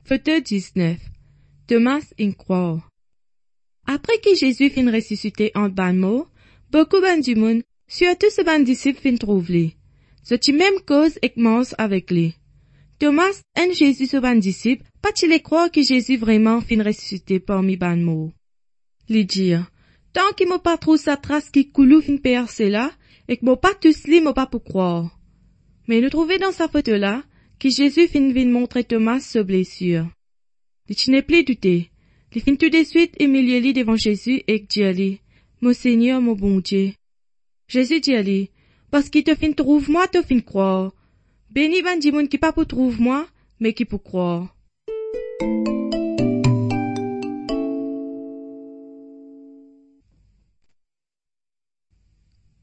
Photo 19. Thomas in croix. Après que Jésus fin ressuscité en ban mot, beaucoup ban du monde, surtout ce ban disciple fin trouve li. C'est même cause et commence avec lui. Thomas en Jésus ce ban disciple, pas il croire que Jésus vraiment fin ressuscité parmi ban mot. Li dire, tant qu'il m'a pas trouvé sa trace qui coulou fin percer là, et que m'a pas tous li m'a pas pour croire. Mais nous trouvons dans sa photo là, que Jésus fin montrer Thomas sa blessure. Il n'est plus douté. Il fin tout de suite humilier lui devant Jésus et dire lui, mon Seigneur, mon bon Dieu. Jésus dit lui, parce qu'il te fin trouve moi, te fin croire. Béni ben di moun qui pas pour trouve moi, mais qui pour croire.